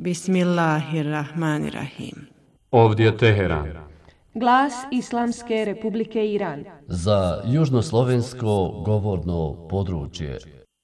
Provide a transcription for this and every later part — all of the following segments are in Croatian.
Bismillahirrahmanirrahim. Ovdje je Teheran. Glas Islamske Republike Iran. Za južnoslovensko govorno područje.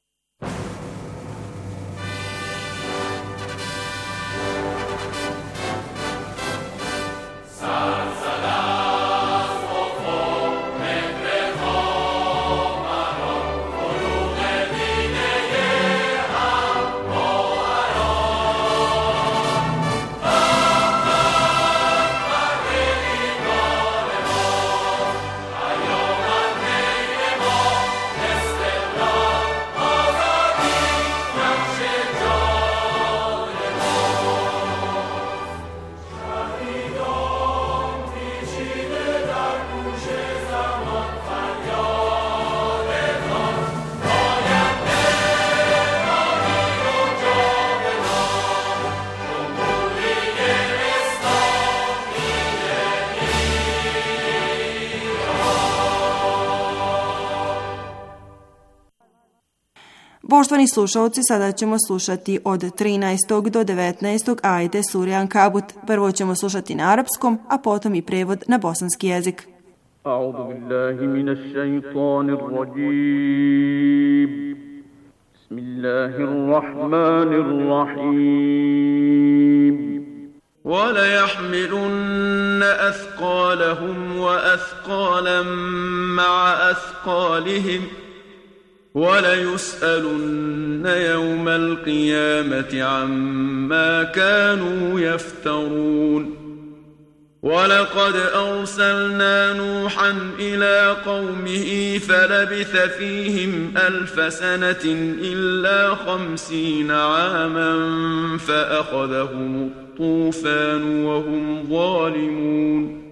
Poštovani slušalci, sada ćemo slušati od 13. do 19. ajete sure Ankabut. Prvo ćemo slušati na arapskom, a potom i prevod na bosanski jezik. A'udhu billahi minash shaitanir rajim. Bismillahirrahmanirrahim. وَلَيَحْمِلُنَّ أَثْقَالَهُمْ وَأَثْقَالًا مَعَ أَثْقَالِهِمْ وَلَيُسْأَلُنَّ يَوْمَ الْقِيَامَةِ عَمَّا كَانُوا يَفْتَرُونَ وَلَقَدْ أَرْسَلْنَا نُوحًا إِلَى قَوْمِهِ فَلَبِثَ فِيهِمْ 1000 سَنَةٍ إِلَّا 50 عَامًا فَأَخَذَهُمُ الطُّوفَانُ وَهُمْ ظَالِمُونَ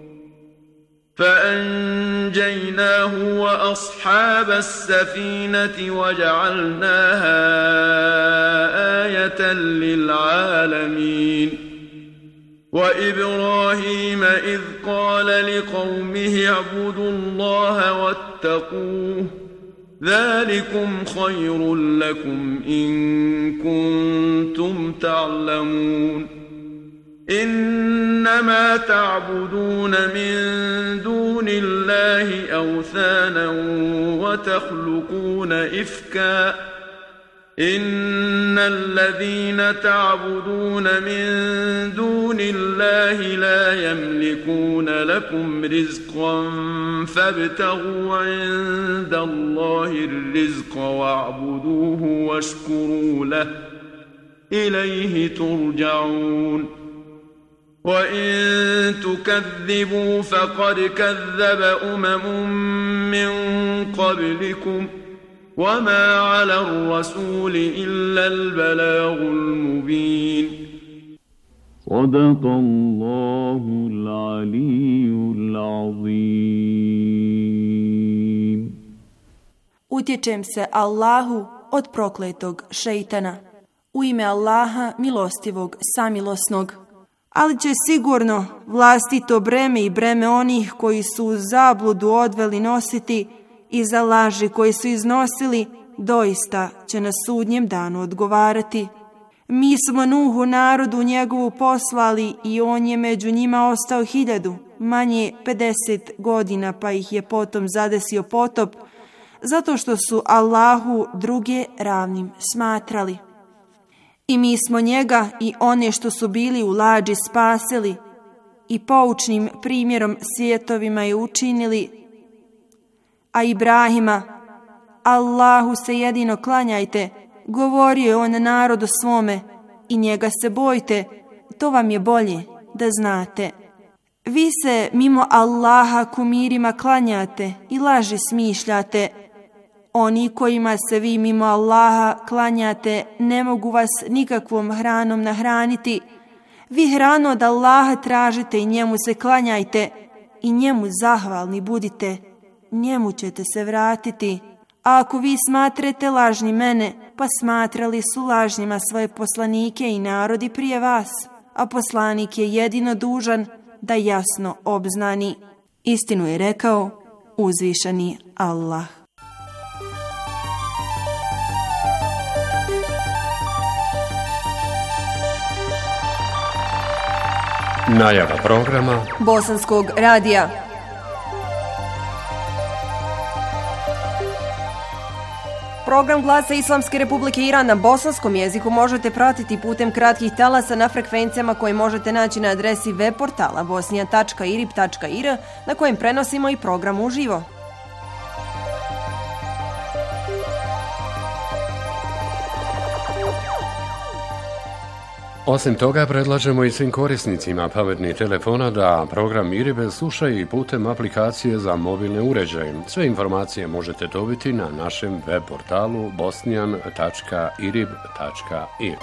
فأنجيناه وأصحاب السفينة وجعلناها آية للعالمين وإبراهيم إذ قال لقومه اعبدوا الله واتقوه ذلكم خير لكم إن كنتم تعلمون إنما تعبدون من دون الله أوثانا وتخلقون إفكا إن الذين تعبدون من دون الله لا يملكون لكم رزقا فابتغوا عند الله الرزق واعبدوه واشكروا له إليه ترجعون وَإِن تُكَذِّبُوا فَقَدْ كَذَّبَ مِن قَبْلِكُمْ وَمَا عَلَى الرَّسُولِ إِلَّا الْبَلَاغُ الْمُبِينُ صدق الله العلي العظيم. Utječem se Allahu od prokletog šejtana. U ime Allaha milostivog samilosnog. Ali će sigurno vlastito breme i breme onih koji su u zabludu odveli nositi i za laži koji su iznosili, doista će na sudnjem danu odgovarati. Mi smo Nuhu narodu njegovu poslali i on je među njima ostao 1000, manje 50 godina, pa ih je potom zadesio potop, zato što su Allahu druge ravnim smatrali. I mi smo njega i one što su bili u lađi spasili i poučnim primjerom svjetovima je učinili. A Ibrahima, Allahu se jedino klanjajte, govorio je on narodu svome, i njega se bojte, to vam je bolje da znate. Vi se mimo Allaha kumirima klanjate i laži smišljate. Oni kojima se vi mimo Allaha klanjate ne mogu vas nikakvom hranom nahraniti. Vi hranu od Allaha tražite i njemu se klanjajte i njemu zahvalni budite. Njemu ćete se vratiti. A ako vi smatrate lažni mene, pa smatrali su lažnjima svoje poslanike i narodi prije vas, a poslanik je jedino dužan da jasno obznani. Istinu je rekao uzvišeni Allah. Najava programa Bosanskog radija. Program Glasa Islamske Republike Iran na bosanskom jeziku možete pratiti putem kratkih talasa na frekvencijama koje možete naći na adresi web portala bosnija.irib.ir na kojem prenosimo i program uživo. Osim toga, predlažemo i svim korisnicima pametnih telefona da program IRIB slušaju i putem aplikacije za mobilne uređaje. Sve informacije možete dobiti na našem web portalu bosnian.irib.ir.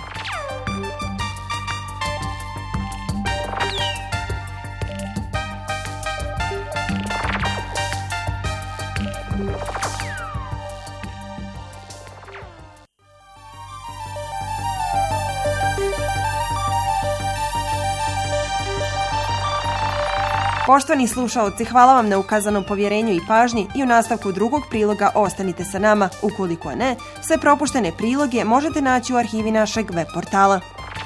Poštovani slušaoci, hvala vam na ukazanom povjerenju i pažnji i u nastavku drugog priloga ostanite sa nama. Ukoliko ne, sve propuštene priloge možete naći u arhivi našeg web portala.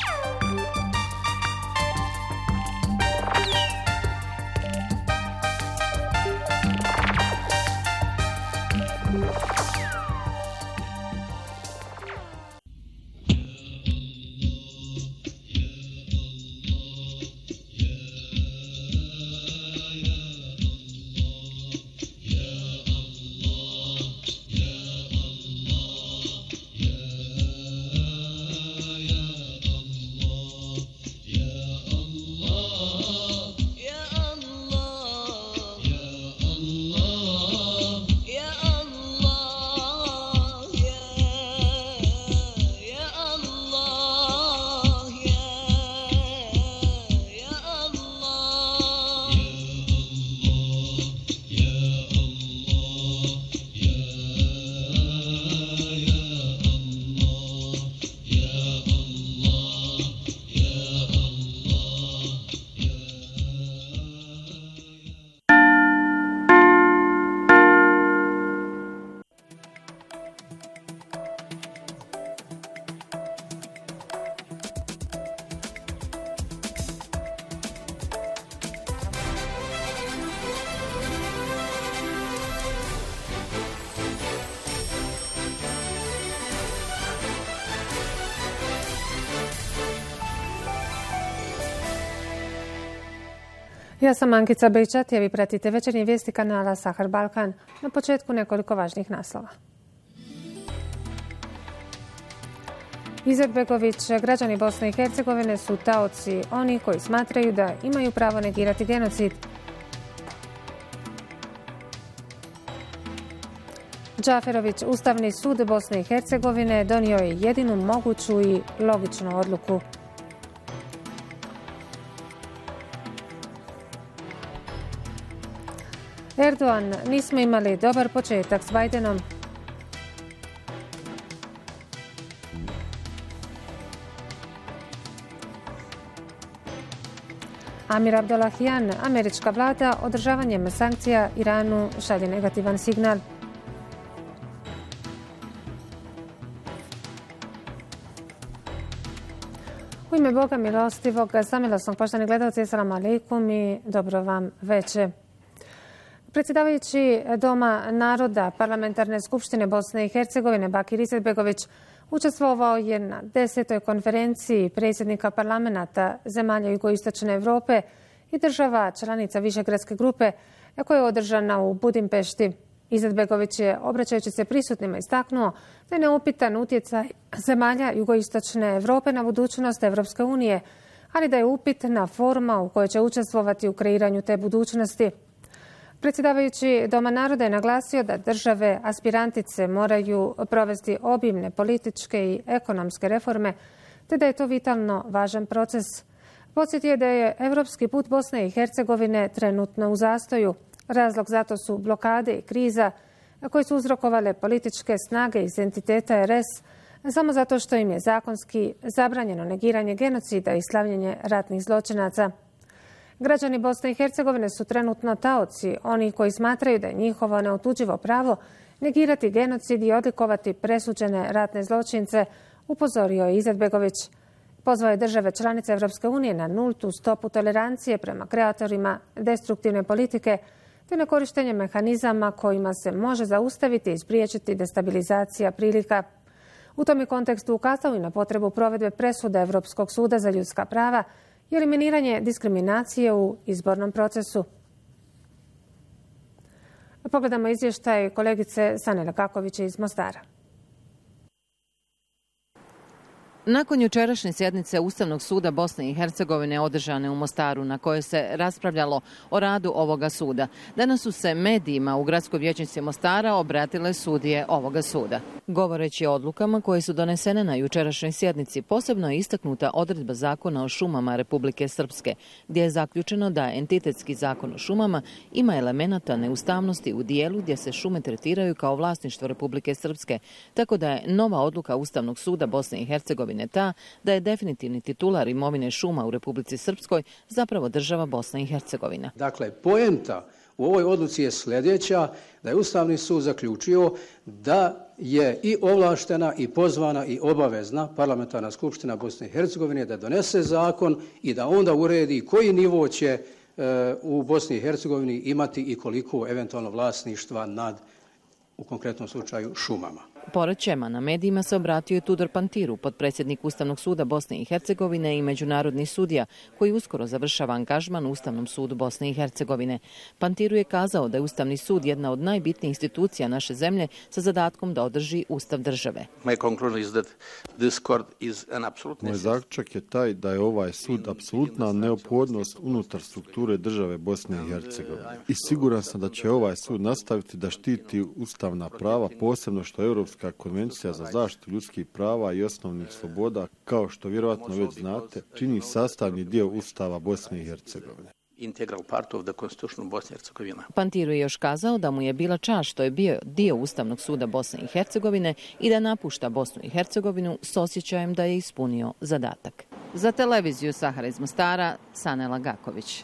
Ja sam Ankica Bejčat, a vi pratite večernje vijesti kanala Sahar Balkan. Na početku nekoliko važnih naslova. Izetbegović, građani Bosne i Hercegovine su taoci oni koji smatraju da imaju pravo negirati genocid. Džaferović, Ustavni sud Bosne i Hercegovine donio je jedinu moguću i logičnu odluku. Erdogan, nismo imali dobar početak s Bajdenom. Amir Abdollahian, američka vlada održavanjem sankcija Iranu šalje negativan signal. U ime Boga milostivog, samilosnog, poštovani gledalci, assalamu alaikum i dobro vam veče. Predsjedavajući Doma naroda Parlamentarne skupštine Bosne i Hercegovine Bakir Izetbegović učestvovao je na 10. konferenciji predsjednika parlamenta zemalja jugoistočne Europe i država članica Višegradske grupe koja je održana u Budimpešti. Izetbegović je, obraćajući se prisutnima, istaknuo da je neupitan utjecaj zemalja jugoistočne Europe na budućnost Europske unije, ali da je upitna forma u kojoj će učestvovati u kreiranju te budućnosti. Predsjedavajući Doma naroda je naglasio da države aspirantice moraju provesti obimne političke i ekonomske reforme, te da je to vitalno važan proces. Podsjetio je da je europski put Bosne i Hercegovine trenutno u zastoju. Razlog zato su blokade i kriza koje su uzrokovale političke snage iz entiteta RS samo zato što im je zakonski zabranjeno negiranje genocida i slavljenje ratnih zločinaca. Građani Bosne i Hercegovine su trenutno taoci, oni koji smatraju da je njihovo neotuđivo pravo negirati genocid i odlikovati presuđene ratne zločince, upozorio je Izetbegović. Pozvao je države članice Evropske unije na nultu stopu tolerancije prema kreatorima destruktivne politike te na korištenje mehanizama kojima se može zaustaviti i spriječiti destabilizacija prilika. U tom je kontekstu ukazao i na potrebu provedbe presude Europskog suda za ljudska prava i eliminiranje diskriminacije u izbornom procesu. Pogledamo izvještaj kolegice Sanele Kaković iz Mostara. Nakon jučerašnje sjednice Ustavnog suda Bosne i Hercegovine održane u Mostaru na kojoj se raspravljalo o radu ovoga suda, danas su se medijima u gradskoj vijećnici Mostara obratile sudije ovoga suda. Govoreći o odlukama koje su donesene na jučerašnjoj sjednici, posebno je istaknuta odredba Zakona o šumama Republike Srpske, gdje je zaključeno da entitetski zakon o šumama ima elemenata neustavnosti u dijelu gdje se šume tretiraju kao vlasništvo Republike Srpske, tako da je nova odluka Ustavnog suda Bosne i Hercegovine ta da je definitivni titular imovine šuma u Republici Srpskoj zapravo država Bosna i Hercegovina. Dakle, poenta u ovoj odluci je sljedeća, da je Ustavni sud zaključio da je i ovlaštena i pozvana i obavezna Parlamentarna skupština Bosne i Hercegovine da donese zakon i da onda uredi koji nivo će u Bosni i Hercegovini imati i koliko eventualno vlasništva nad, u konkretnom slučaju, šumama. Pored Čemana, medijima se obratio i Tudor Pantiru, potpredsjednik Ustavnog suda Bosne i Hercegovine i međunarodni sudija, koji uskoro završava angažman u Ustavnom sudu Bosne i Hercegovine. Pantiru je kazao da je Ustavni sud jedna od najbitnijih institucija naše zemlje sa zadatkom da održi ustav države. Moj zaključak je taj da je ovaj sud apsolutna neophodnost unutar strukture države Bosne i Hercegovine. I siguran sam da će ovaj sud nastaviti da štiti ustavna prava, posebno što Europska konvencija za zaštitu ljudskih prava i osnovnih sloboda, kao što vjerojatno već znate, čini sastavni dio Ustava Bosne i Hercegovine. Pantiru je još kazao da mu je bila čast što je bio dio Ustavnog suda Bosne i Hercegovine i da napušta Bosnu i Hercegovinu s osjećajem da je ispunio zadatak. Za televiziju Sahara iz Mostara, Sanela Gaković.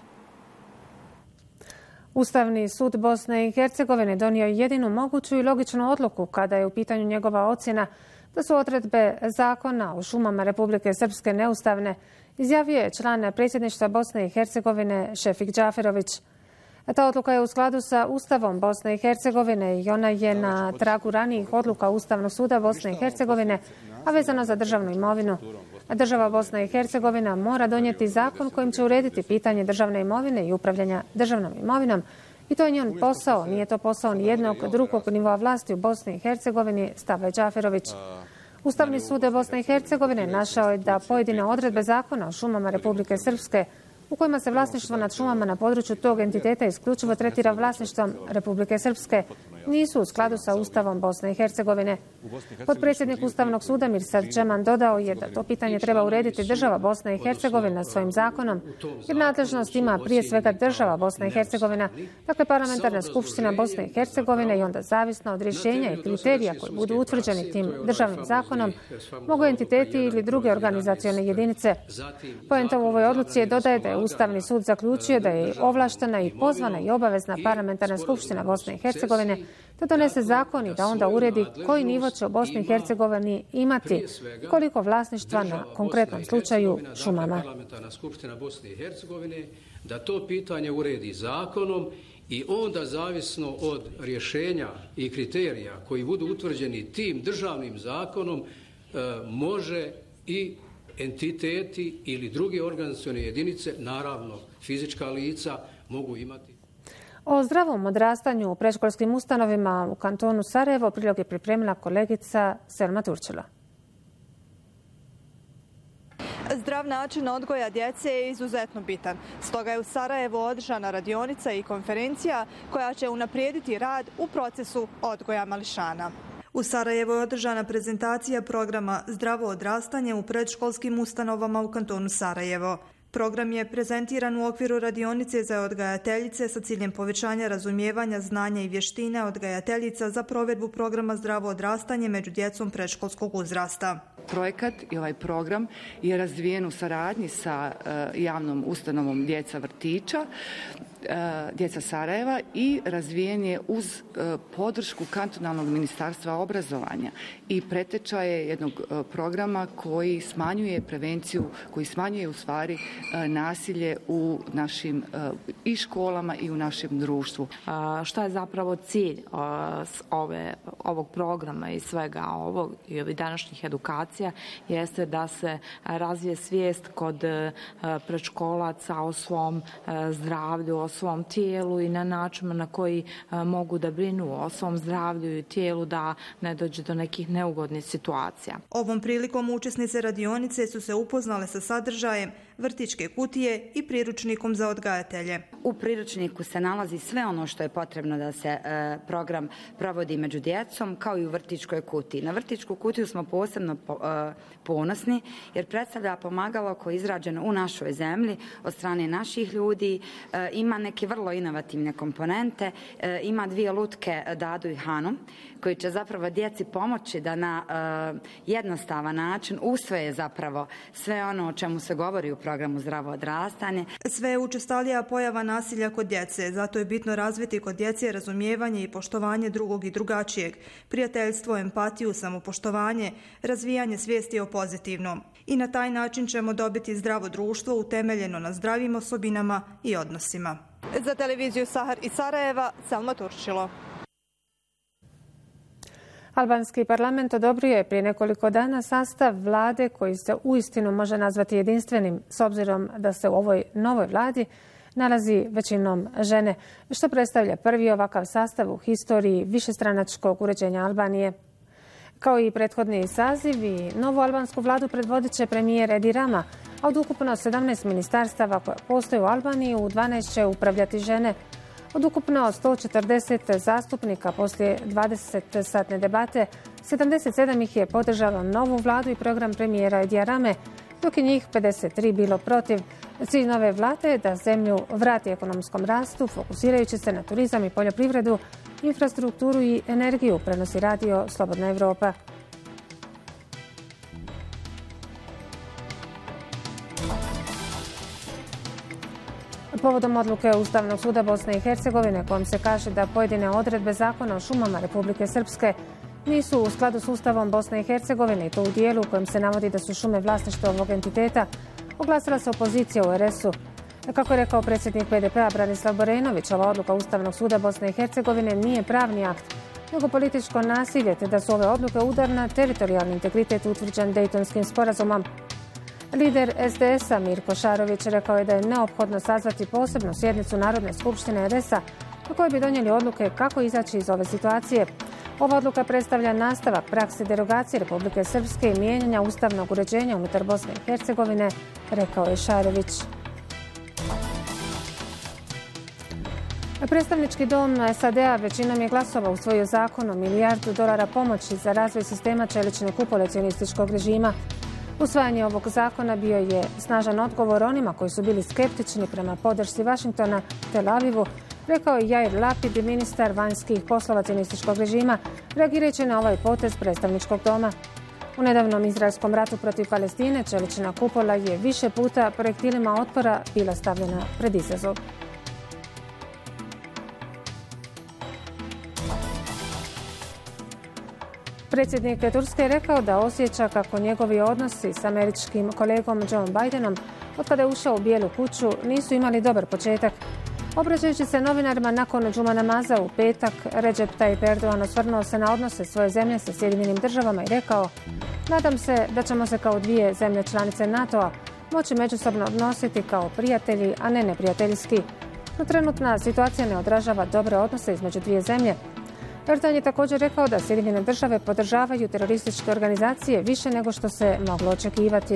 Ustavni sud Bosne i Hercegovine donio je jedinu moguću i logičnu odluku kada je u pitanju njegova ocjena da su odredbe zakona o šumama Republike Srpske neustavne, izjavio je član predsjedništva Bosne i Hercegovine Šefik Džaferović. Ta odluka je u skladu sa Ustavom Bosne i Hercegovine i ona je na tragu ranijih odluka Ustavnog suda Bosne i Hercegovine, a vezano za državnu imovinu. Država Bosna i Hercegovina mora donijeti zakon kojim će urediti pitanje državne imovine i upravljanja državnom imovinom. I to je njen posao, nije to posao ni jednog drugog nivoa vlasti u Bosni i Hercegovini, stavlja Džaferović. Ustavni sud Bosne i Hercegovine našao je da pojedine odredbe zakona o šumama Republike Srpske, u kojima se vlasništvo nad šumama na području tog entiteta isključivo tretira vlasništvom Republike Srpske, nisu u skladu sa Ustavom Bosne i Hercegovine. Potpredsjednik Ustavnog suda Mirsad Džeman dodao je da to pitanje treba urediti država Bosna i Hercegovina svojim zakonom, jer nadležnost ima prije svega država Bosna i Hercegovina, dakle Parlamentarna skupština Bosne i Hercegovine, i onda zavisno od rješenja i kriterija koji budu utvrđeni tim državnim zakonom, mogu entiteti ili druge organizacione jedinice. Poenta u ovoj odluci je dodaje da je Ustavni sud zaključio da je ovlaštena i pozvana i obavezna Parlamentarna skupština Bosne i Hercegovine da donese zakon i da onda uredi koji nivo će u Bosni i Hercegovini imati, koliko vlasništva na konkretnom slučaju šumama. Parlamentarna skupština Bosne i Hercegovine da to pitanje uredi zakonom i onda zavisno od rješenja i kriterija koji budu utvrđeni tim državnim zakonom može i entiteti ili druge organizacione jedinice, naravno fizička lica, mogu imati. O zdravom odrastanju u predškolskim ustanovima u kantonu Sarajevo prilog je pripremila kolegica Selma Turčila. Zdrav način odgoja djece je izuzetno bitan. Stoga je u Sarajevu održana radionica i konferencija koja će unaprijediti rad u procesu odgoja mališana. U Sarajevu je održana prezentacija programa Zdravo odrastanje u predškolskim ustanovama u kantonu Sarajevo. Program je prezentiran u okviru radionice za odgajateljice sa ciljem povećanja razumijevanja, znanja i vještine odgajateljica za provedbu programa Zdravo odrastanje među djecom predškolskog uzrasta. Projekat i ovaj program je razvijen u saradnji sa javnom ustanovom Djeca vrtića djeca Sarajeva i razvijen je uz podršku kantonalnog ministarstva obrazovanja i preteča je jednog programa koji smanjuje prevenciju, koji smanjuje u stvari nasilje u našim i školama i u našem društvu. Šta je zapravo cilj ovog programa i svega ovog i ovih današnjih edukacija jeste da se razvije svijest kod predškolaca o svom zdravlju, o svom tijelu i na način na koji mogu da brinu o svom zdravlju i tijelu da ne dođe do nekih neugodnih situacija. Ovom prilikom učesnice radionice su se upoznale sa sadržajem vrtićke kutije i priručnikom za odgajatelje. U priručniku se nalazi sve ono što je potrebno da se program provodi među djecom, kao i u vrtićkoj kutiji. Na vrtićku kutiju smo posebno ponosni jer predstavlja pomagalo koje je izrađeno u našoj zemlji od strane naših ljudi, ima neke vrlo inovativne komponente, ima 2 lutke Dadu i Hanu koji će zapravo djeci pomoći da na jednostavan način usvoje zapravo sve ono o čemu se govori u programu Zdravo odrastanje. Sve je učestalija pojava nasilja kod djece, zato je bitno razviti kod djece razumijevanje i poštovanje drugog i drugačijeg, prijateljstvo, empatiju, samopoštovanje, razvijanje svijesti o pozitivnom. I na taj način ćemo dobiti zdravo društvo utemeljeno na zdravim osobinama i odnosima. Za televiziju Sahar iz Sarajeva, Selma Turčilo. Albanski parlament odobrio je prije nekoliko dana sastav vlade koji se uistinu može nazvati jedinstvenim, s obzirom da se u ovoj novoj vladi nalazi većinom žene, što predstavlja prvi ovakav sastav u historiji višestranačkog uređenja Albanije. Kao i prethodni sazivi, novu albansku vladu predvodit će premijer Edi Rama, a od ukupno 17 ministarstava koje postoje u Albaniji, u 12 će upravljati žene. Od ukupno 140 zastupnika poslije 20-satne debate, 77 ih je podržalo novu vladu i program premijera Edija Rame, dok je njih 53 bilo protiv. Cilj nove vlade je da zemlju vrati ekonomskom rastu, fokusirajući se na turizam i poljoprivredu, infrastrukturu i energiju, prenosi radio Slobodna Evropa. Povodom odluke Ustavnog suda Bosne i Hercegovine kojom se kaže da pojedine odredbe zakona o šumama Republike Srpske nisu u skladu s Ustavom Bosne i Hercegovine i to u dijelu u kojem se navodi da su šume vlasništvo ovog entiteta, oglasila se opozicija u RS-u. Kako je rekao predsjednik PDP-a Branislav Borenović, ova odluka Ustavnog suda Bosne i Hercegovine nije pravni akt, nego političko nasilje, te da su ove odluke udar na teritorijalni integritet utvrđen Dejtonskim sporazumom. Lider SDS-a Mirko Šarović rekao je da je neophodno sazvati posebnu sjednicu Narodne skupštine RS-a na kojoj bi donijeli odluke kako izaći iz ove situacije. Ova odluka predstavlja nastavak prakse derogacije Republike Srpske i mijenjanja ustavnog uređenja unutar Bosne i Hercegovine, rekao je Šarović. Predstavnički dom SAD-a većinom je glasova usvojio zakon o $1 milijardu pomoći za razvoj sistema čelične kupole cionističkog režima. Usvajanje ovog zakona bio je snažan odgovor onima koji su bili skeptični prema podršci Vašingtona Tel Avivu, rekao je Jair Lapid, ministar vanjskih poslova cionističkog režima, reagirajući na ovaj potez predstavničkog doma. U nedavnom izraelskom ratu protiv Palestine čelična kupola je više puta projektilima otpora bila stavljena pred izazov. Predsjednik Turske je rekao da osjeća kako njegovi odnosi s američkim kolegom Joe Bidenom od kada je ušao u Bijelu kuću nisu imali dobar početak. Obraćajući se novinarima nakon džuma namaza u petak, Recep Tayyip Erdogan osvrnuo se na odnose svoje zemlje sa Sjedinjenim državama i rekao: "Nadam se da ćemo se kao 2 zemlje članice NATO-a moći međusobno odnositi kao prijatelji, a ne neprijateljski. No trenutna situacija ne odražava dobre odnose između 2 zemlje. Erdogan je također rekao da Sjedinjene države podržavaju terorističke organizacije više nego što se moglo očekivati.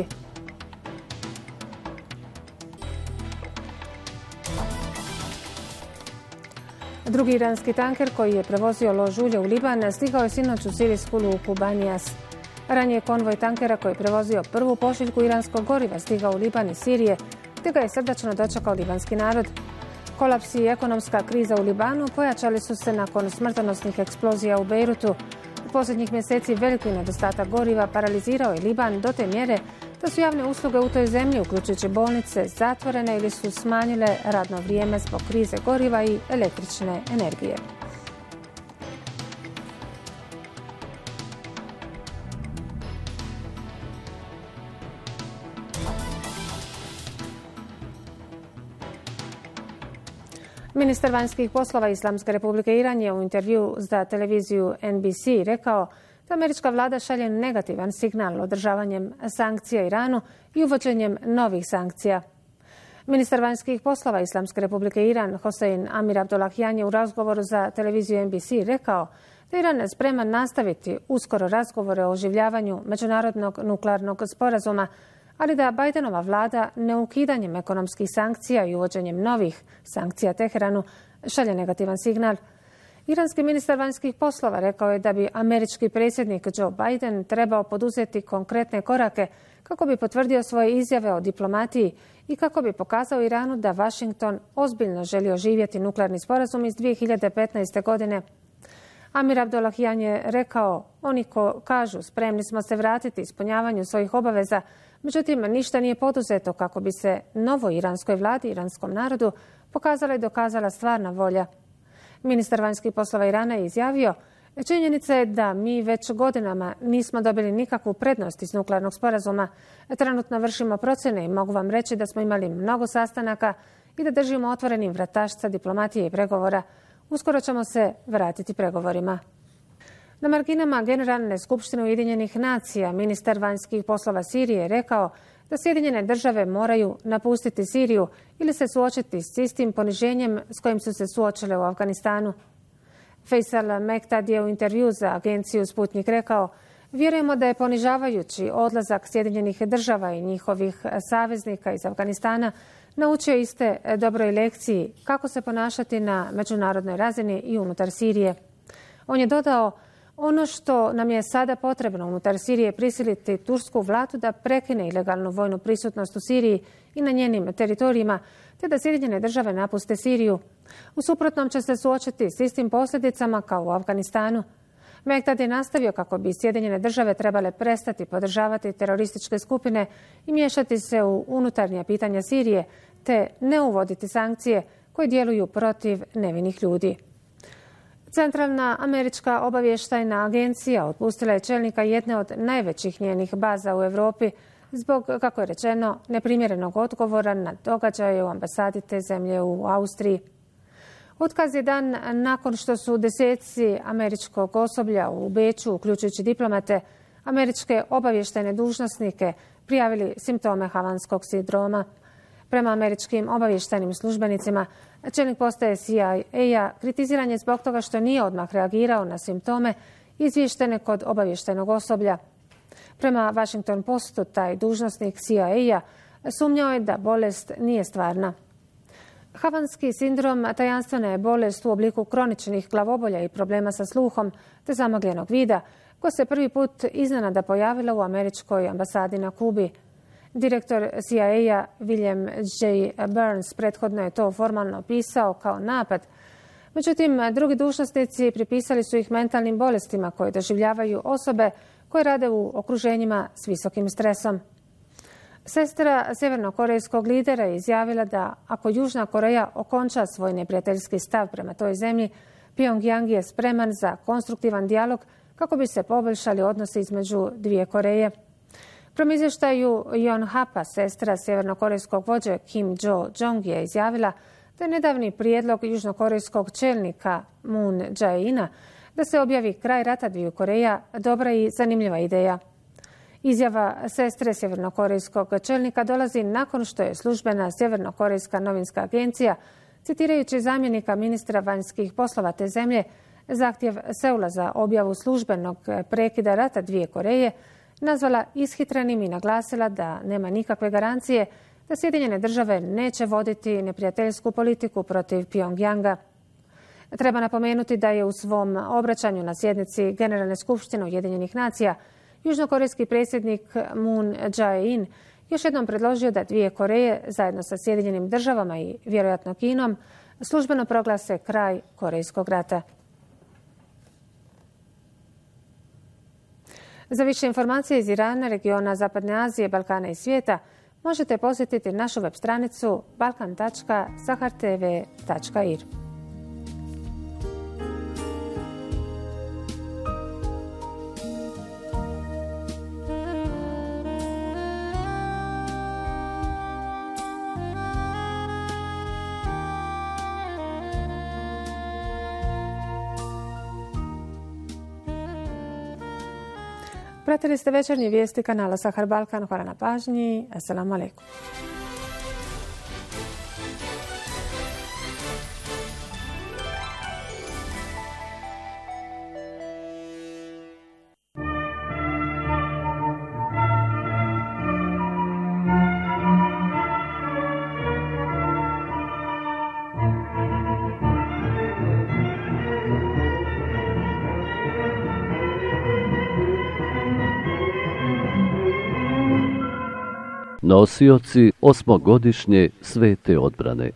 Drugi iranski tanker koji je prevozio lož ulja u Liban stigao je sinoć u sirijsku luku Banijas. Ranije konvoj tankera koji je prevozio prvu pošiljku iranskog goriva stigao u Liban iz Sirije, te ga je srdačno dočekao libanski narod. Kolaps i ekonomska kriza u Libanu pojačali su se nakon smrtonosnih eksplozija u Bejrutu. U posljednjih mjeseci veliki nedostatak goriva paralizirao je Liban do te mjere da su javne usluge u toj zemlji, uključujući bolnice, zatvorene ili su smanjile radno vrijeme zbog krize goriva i električne energije. Ministar vanjskih poslova Islamske republike Iran je u intervju za televiziju NBC rekao da američka vlada šalje negativan signal održavanjem sankcija Iranu i uvođenjem novih sankcija. Ministar vanjskih poslova Islamske republike Iran, Hossein Amir Abdollahian, je u razgovoru za televiziju NBC rekao da Iran je spreman nastaviti uskoro razgovore o oživljavanju međunarodnog nuklearnog sporazuma, ali da Bidenova vlada neukidanjem ekonomskih sankcija i uvođenjem novih sankcija Teheranu šalje negativan signal. Iranski ministar vanjskih poslova rekao je da bi američki predsjednik Joe Biden trebao poduzeti konkretne korake kako bi potvrdio svoje izjave o diplomatiji i kako bi pokazao Iranu da Washington ozbiljno želi oživjeti nuklearni sporazum iz 2015. godine. Amir Abdollahian je rekao, oni kažu spremni smo se vratiti ispunjavanju svojih obaveza, međutim ništa nije poduzeto kako bi se novoj iranskoj vladi, iranskom narodu, pokazala i dokazala stvarna volja. Ministar vanjskih poslova Irana je izjavio, činjenica je da mi već godinama nismo dobili nikakvu prednost iz nuklearnog sporazuma. Trenutno vršimo procjene i mogu vam reći da smo imali mnogo sastanaka i da držimo otvorenim vratašca diplomatije i pregovora. Uskoro ćemo se vratiti pregovorima. Na marginama Generalne skupštine Ujedinjenih nacija ministar vanjskih poslova Sirije je rekao da Sjedinjene države moraju napustiti Siriju ili se suočiti s istim poniženjem s kojim su se suočile u Afganistanu. Faisal Mektad je u intervju za agenciju Sputnik rekao, vjerujemo da je ponižavajući odlazak Sjedinjenih država i njihovih saveznika iz Afganistana naučio iste dobroj lekciji kako se ponašati na međunarodnoj razini i unutar Sirije. On je dodao, ono što nam je sada potrebno unutar Sirije prisiliti tursku vladu da prekine ilegalnu vojnu prisutnost u Siriji i na njenim teritorijima, te da Sjedinjene države napuste Siriju. U suprotnom će se suočiti s istim posljedicama kao u Afganistanu. Mektad je nastavio kako bi Sjedinjene države trebale prestati podržavati terorističke skupine i miješati se u unutarnja pitanja Sirije, te ne uvoditi sankcije koje djeluju protiv nevinih ljudi. Centralna američka obavještajna agencija otpustila je čelnika jedne od najvećih njenih baza u Europi zbog, kako je rečeno, neprimjerenog odgovora na događaje u ambasadi te zemlje u Austriji. Otkaz je dan nakon što su deseci američkog osoblja u Beču, uključujući diplomate, američke obavještajne dužnosnike, prijavili simptome havanskog sindroma. Prema američkim obavještajnim službenicima, čelnik postaje CIA kritiziran je zbog toga što nije odmah reagirao na simptome izvještene kod obavještajnog osoblja. Prema Washington Postu, taj dužnosnik CIA sumnjao je da bolest nije stvarna. Havanski sindrom tajanstvena je bolest u obliku kroničnih glavobolja i problema sa sluhom te zamagljenog vida, koja se prvi put iznenada pojavila u američkoj ambasadi na Kubi. Direktor CIA William J. Burns prethodno je to formalno opisao kao napad. Međutim, drugi dužnosnici pripisali su ih mentalnim bolestima koje doživljavaju osobe koje rade u okruženjima s visokim stresom. Sestra sjevernokorejskog lidera je izjavila da ako Južna Koreja okonča svoj neprijateljski stav prema toj zemlji, Pyongyang je spreman za konstruktivan dijalog kako bi se poboljšali odnosi između dvije Koreje. Prema izvještaju Yonhapa, sestra sjevernokorejskog vođe Kim Jo-jong je izjavila da je nedavni prijedlog južnokorejskog čelnika Moon Jae-ina da se objavi kraj rata dviju Koreja dobra i zanimljiva ideja. Izjava sestre sjevernokorejskog čelnika dolazi nakon što je službena sjevernokorejska novinska agencija, citirajući zamjenika ministra vanjskih poslova te zemlje, zahtjev Seula za objavu službenog prekida rata dvije Koreje nazvala ishitrenim i naglasila da nema nikakve garancije da Sjedinjene države neće voditi neprijateljsku politiku protiv Pyongyanga. Treba napomenuti da je u svom obraćanju na sjednici Generalne skupštine Ujedinjenih nacija južnokorejski predsjednik Moon Jae-in još jednom predložio da dvije Koreje zajedno sa Sjedinjenim državama i vjerojatno Kinom službeno proglase kraj Korejskog rata. Za više informacije iz Irana, regiona Zapadne Azije, Balkana i svijeta možete posjetiti našu web stranicu balkan.sahartv.ir. Pratili ste večernje vijesti kanala Sahar Balkan. Hvala na pažnji. Assalamu alaikum. Nosioci osmogodišnje svete odbrane.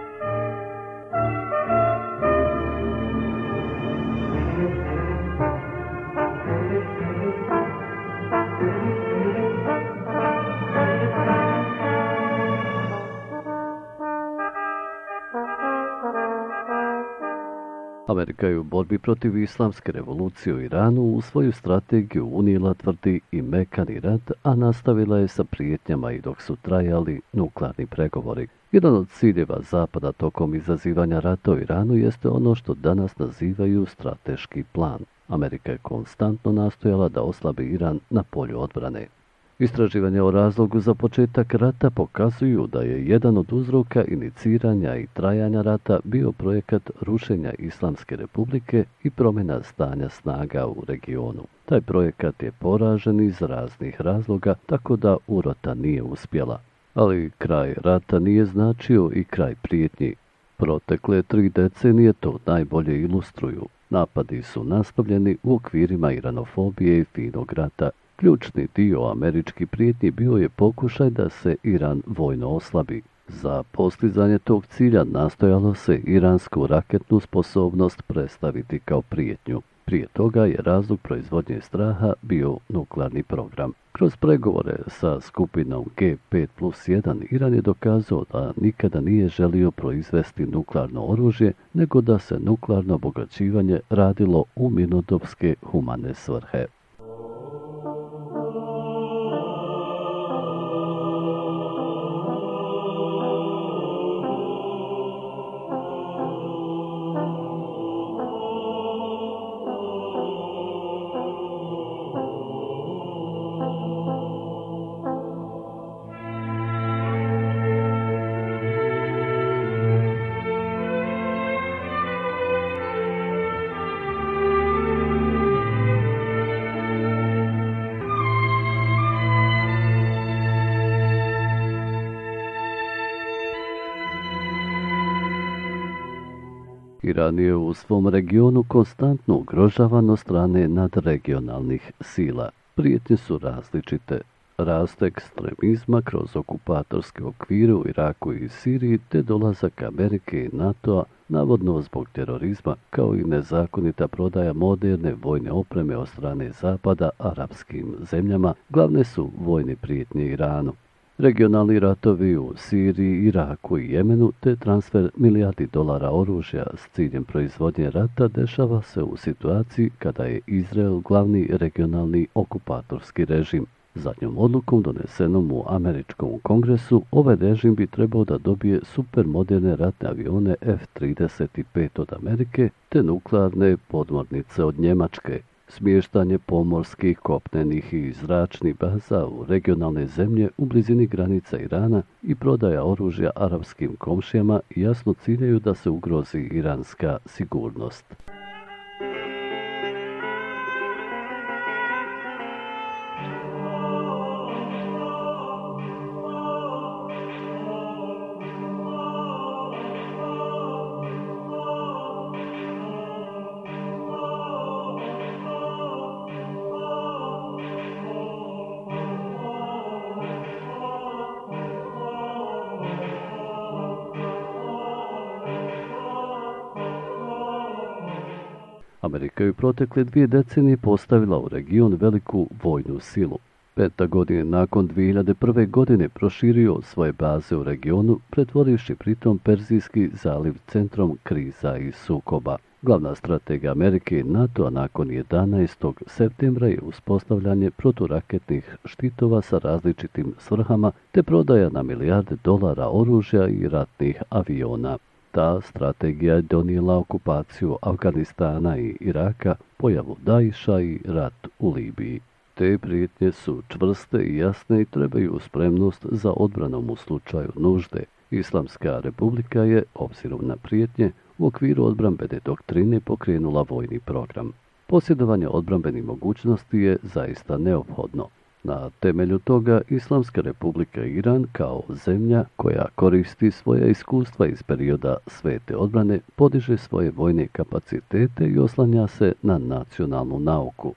Amerika je u borbi protiv islamske revolucije u Iranu u svoju strategiju unijela tvrdi i mekani rat, a nastavila je sa prijetnjama i dok su trajali nuklearni pregovori. Jedan od ciljeva Zapada tokom izazivanja rata u Iranu jeste ono što danas nazivaju strateški plan. Amerika je konstantno nastojala da oslabi Iran na polju odbrane. Istraživanja o razlogu za početak rata pokazuju da je jedan od uzroka iniciranja i trajanja rata bio projekat rušenja Islamske republike i promjena stanja snaga u regionu. Taj projekat je poražen iz raznih razloga, tako da urota nije uspjela. Ali kraj rata nije značio i kraj prijetnji. Protekle 3 decenije to najbolje ilustruju. Napadi su nastavljeni u okvirima iranofobije i finog rata. Ključni dio američkih prijetnji bio je pokušaj da se Iran vojno oslabi. Za postizanje tog cilja nastojalo se iransku raketnu sposobnost predstaviti kao prijetnju. Prije toga je razlog proizvodnje straha bio nuklearni program. Kroz pregovore sa skupinom G5+1 Iran je dokazao da nikada nije želio proizvesti nuklearno oružje, nego da se nuklearno obogaćivanje radilo u mirnodopske humane svrhe. Iran je u svom regionu konstantno ugrožavan od strane nadregionalnih sila. Prijetnje su različite. Rast ekstremizma kroz okupatorske okvire u Iraku i Siriji te dolazak Amerike i NATO-a, navodno zbog terorizma, kao i nezakonita prodaja moderne vojne opreme od strane Zapada arapskim zemljama, glavne su vojne prijetnje Iranu. Regionalni ratovi u Siriji, Iraku i Jemenu te transfer milijardi dolara oružja s ciljem proizvodnje rata dešava se u situaciji kada je Izrael glavni regionalni okupatorski režim. Zadnjom odlukom donesenom u američkom kongresu, ovaj režim bi trebao da dobije supermoderne ratne avione F-35 od Amerike te nuklearne podmornice od Njemačke. Smještanje pomorskih, kopnenih i zračnih baza u regionalne zemlje u blizini granica Irana i prodaja oružja arapskim komšijama jasno ciljaju da se ugrozi iranska sigurnost. Amerika je u protekle 2 decenije postavila u region veliku vojnu silu. Pentagon je nakon 2001. godine proširio svoje baze u regionu, pretvorivši pritom Perzijski zaliv centrom kriza i sukoba. Glavna strategija Amerike i NATO-a nakon 11. septembra je uspostavljanje proturaketnih štitova sa različitim svrhama te prodaja na milijarde dolara oružja i ratnih aviona. Ta strategija je donijela okupaciju Afganistana i Iraka, pojavu Daesha i rat u Libiji. Te prijetnje su čvrste i jasne i trebaju spremnost za odbranom u slučaju nužde. Islamska republika je, obzirom na prijetnje, u okviru odbrambene doktrine pokrenula vojni program. Posjedovanje odbrambenih mogućnosti je zaista neophodno. Na temelju toga Islamska republika Iran kao zemlja koja koristi svoja iskustva iz perioda svete odbrane podiže svoje vojne kapacitete i oslanja se na nacionalnu nauku.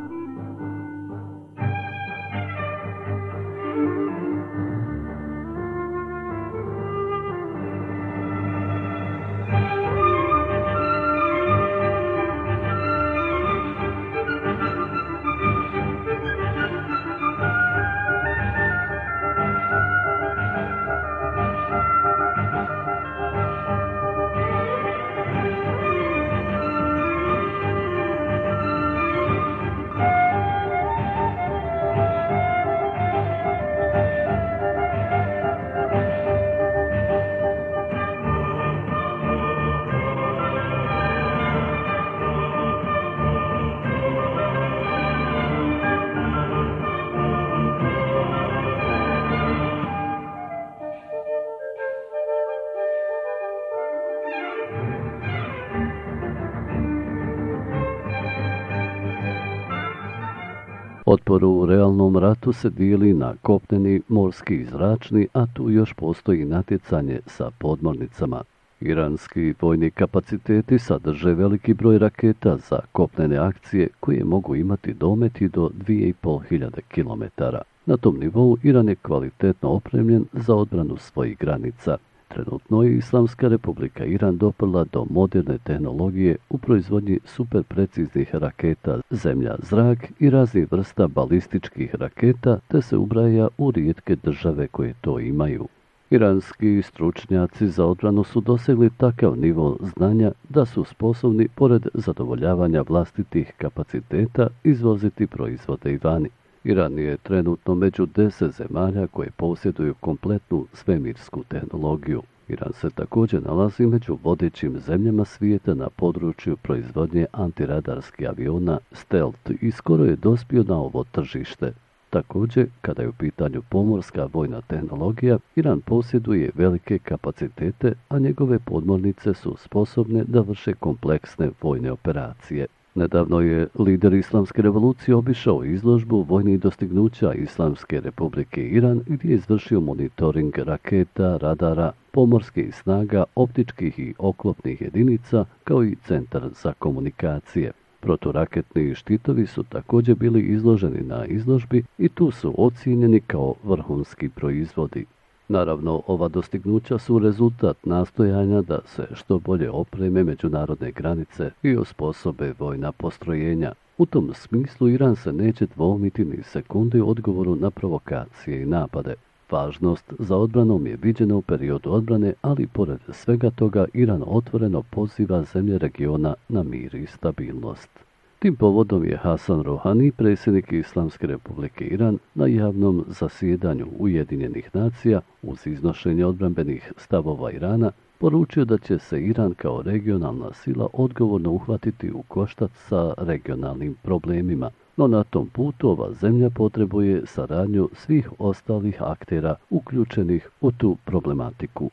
Otpor u realnom ratu se dijeli na kopneni, morski i zračni, a tu još postoji natjecanje sa podmornicama. Iranski vojni kapaciteti sadrže veliki broj raketa za kopnene akcije koje mogu imati domet i do 2500 km. Na tom nivou Iran je kvalitetno opremljen za odbranu svojih granica. Trenutno je Islamska republika Iran doprla do moderne tehnologije u proizvodnji superpreciznih raketa zemlja-zrak i raznih vrsta balističkih raketa, te se ubraja u rijetke države koje to imaju. Iranski stručnjaci za odbranu su dosegli takav nivo znanja da su sposobni, pored zadovoljavanja vlastitih kapaciteta, izvoziti proizvode i vani. Iran je trenutno među 10 zemalja koje posjeduju kompletnu svemirsku tehnologiju. Iran se također nalazi među vodećim zemljama svijeta na području proizvodnje antiradarskih aviona Stealth i skoro je dospio na ovo tržište. Također, kada je u pitanju pomorska vojna tehnologija, Iran posjeduje velike kapacitete, a njegove podmornice su sposobne da vrše kompleksne vojne operacije. Nedavno je lider Islamske revolucije obišao izložbu vojnih dostignuća Islamske republike Iran gdje je izvršio monitoring raketa, radara, pomorskih snaga, optičkih i oklopnih jedinica kao i centar za komunikacije. Proturaketni štitovi su također bili izloženi na izložbi i tu su ocijenjeni kao vrhunski proizvodi. Naravno, ova dostignuća su rezultat nastojanja da se što bolje opreme međunarodne granice i osposobe vojna postrojenja. U tom smislu Iran se neće dvoumiti ni sekunde u odgovoru na provokacije i napade. Važnost za odbranom je viđena u periodu odbrane, ali pored svega toga Iran otvoreno poziva zemlje regiona na mir i stabilnost. Tim povodom je Hasan Rohani, predsjednik Islamske republike Iran, na javnom zasjedanju Ujedinjenih nacija uz iznošenje odbrambenih stavova Irana poručio da će se Iran kao regionalna sila odgovorno uhvatiti u koštac sa regionalnim problemima, no na tom putu ova zemlja potrebuje saradnju svih ostalih aktera uključenih u tu problematiku.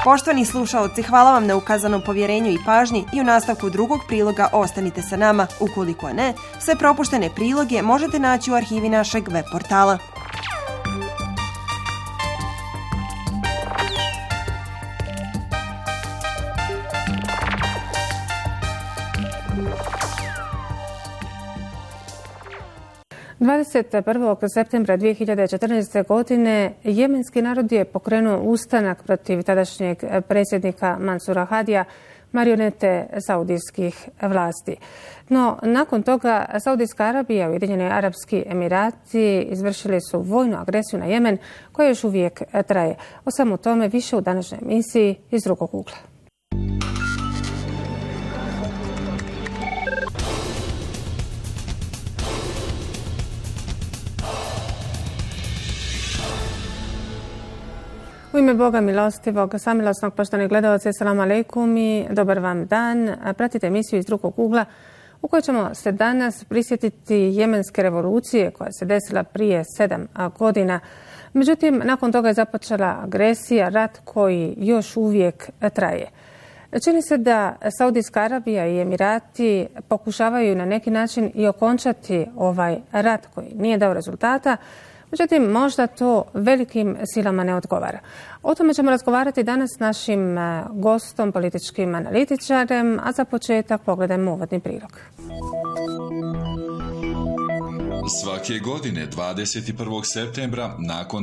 Poštovani slušaoci, hvala vam na ukazanom povjerenju i pažnji i u nastavku drugog priloga ostanite sa nama. Ukoliko ne, sve propuštene priloge možete naći u arhivi našeg web portala. ...21. septembra 2014. godine jemenski narod je pokrenuo ustanak protiv tadašnjeg predsjednika Mansura Hadija, marionete saudijskih vlasti. No, nakon toga Saudijska Arabija i Ujedinjeni Arapski Emirati izvršili su vojnu agresiju na Jemen koja još uvijek traje. O svemu tome više u današnjoj emisiji iz drugog ugla. U ime Boga milostivog, samilosnog, poštovani gledalci, assalamu alaikum i dobar vam dan. Pratite emisiju iz drugog ugla u kojoj ćemo se danas prisjetiti jemenske revolucije koja se desila prije 7 godina. Međutim, nakon toga je započela agresija, rat koji još uvijek traje. Čini se da Saudijska Arabija i Emirati pokušavaju na neki način i okončati ovaj rat koji nije dao rezultata. Međutim, možda to velikim silama ne odgovara. O tome ćemo razgovarati danas s našim gostom, političkim analitičarem, a za početak pogledajmo uvodni prilog. Svake godine, 21. septembra, nakon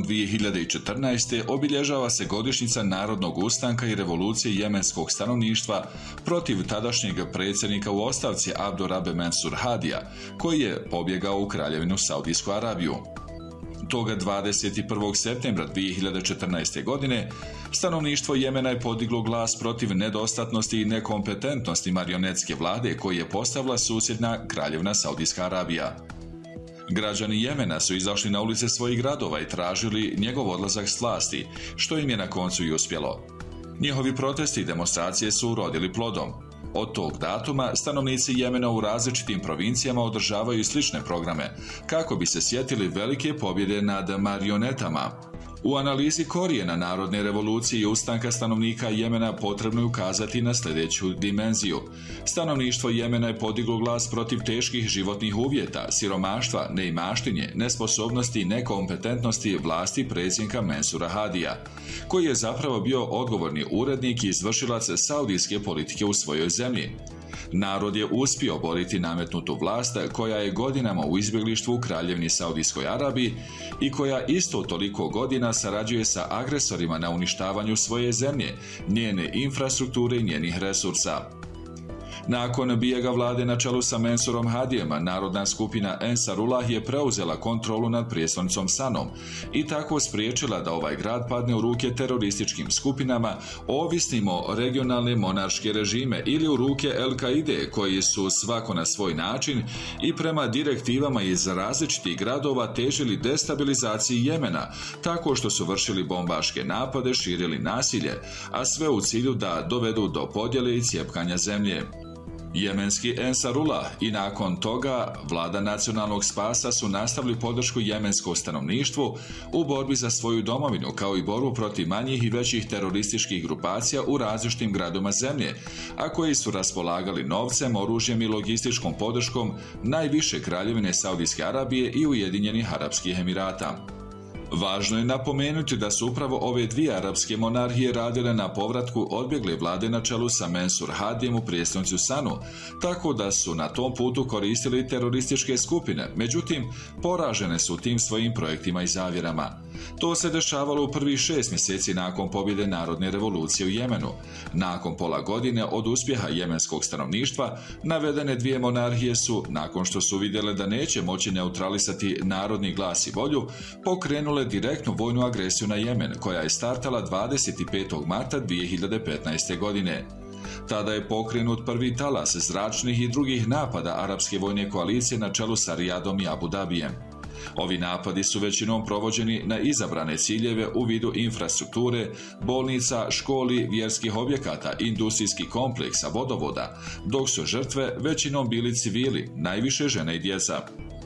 2014. obilježava se godišnjica Narodnog ustanka i revolucije jemenskog stanovništva protiv tadašnjeg predsjednika u ostavci Abdurabe Mansur Hadija, koji je pobjegao u Kraljevinu Saudijsku Arabiju. Toga 21. septembra 2014. godine stanovništvo Jemena je podiglo glas protiv nedostatnosti i nekompetentnosti marionetske vlade koju je postavila susjedna Kraljevina Saudijska Arabija. Građani Jemena su izašli na ulice svojih gradova i tražili njegov odlazak s vlasti, što im je na koncu i uspjelo. Njihovi protesti i demonstracije su urodili plodom. Od tog datuma stanovnici Jemena u različitim provincijama održavaju slične programe, kako bi se sjetili velike pobjede nad marionetama. U analizi korijena narodne revolucije i ustanka stanovnika Jemena potrebno je ukazati na sljedeću dimenziju. Stanovništvo Jemena je podiglo glas protiv teških životnih uvjeta, siromaštva, neimaštinje, nesposobnosti i nekompetentnosti vlasti predsjednika Mansura Hadija, koji je zapravo bio odgovorni urednik i izvršilac saudijske politike u svojoj zemlji. Narod je uspio boriti nametnutu vlast koja je godinama u izbjeglištvu u Kraljevini Saudijskoj Arabiji i koja isto toliko godina sarađuje sa agresorima na uništavanju svoje zemlje, njene infrastrukture i njenih resursa. Nakon bijega vlade na čelu sa Mansurom Hadijem, narodna skupina Ensarullah je preuzela kontrolu nad prijestolnicom Sanom i tako spriječila da ovaj grad padne u ruke terorističkim skupinama, ovisnim o regionalne monarške režime ili u ruke El-Kaide, koji su svako na svoj način i prema direktivama iz različitih gradova težili destabilizaciji Jemena, tako što su vršili bombaške napade, širili nasilje, a sve u cilju da dovedu do podjele i cijepkanja zemlje. Jemenski Ensarullah i nakon toga vlada nacionalnog spasa su nastavili podršku jemenskom stanovništvu u borbi za svoju domovinu, kao i borbu protiv manjih i većih terorističkih grupacija u različitim gradovima zemlje, a koji su raspolagali novcem, oružjem i logističkom podrškom najviše Kraljevine Saudijske Arabije i Ujedinjenih Arapskih Emirata. Važno je napomenuti da su upravo ove dvije arapske monarhije radile na povratku odbjegle vlade na čelu sa Mansur Hadijem u prijestolnicu Sanu, tako da su na tom putu koristili terorističke skupine, međutim poražene su tim svojim projektima i zavjerama. To se dešavalo u prvih 6 mjeseci nakon pobjede narodne revolucije u Jemenu. Nakon pola godine od uspjeha jemenskog stanovništva, navedene dvije monarhije su, nakon što su vidjele da neće moći neutralisati narodni glas i volju, pokrenule direktnu vojnu agresiju na Jemen, koja je startala 25. marta 2015. godine. Tada je pokrenut prvi talas zračnih i drugih napada arapske vojne koalicije na čelu sa Rijadom i Abu Dabijem. Ovi napadi su većinom provođeni na izabrane ciljeve u vidu infrastrukture, bolnica, školi, vjerskih objekata, industrijskih kompleksa, vodovoda, dok su žrtve većinom bili civili, najviše žene i djeca.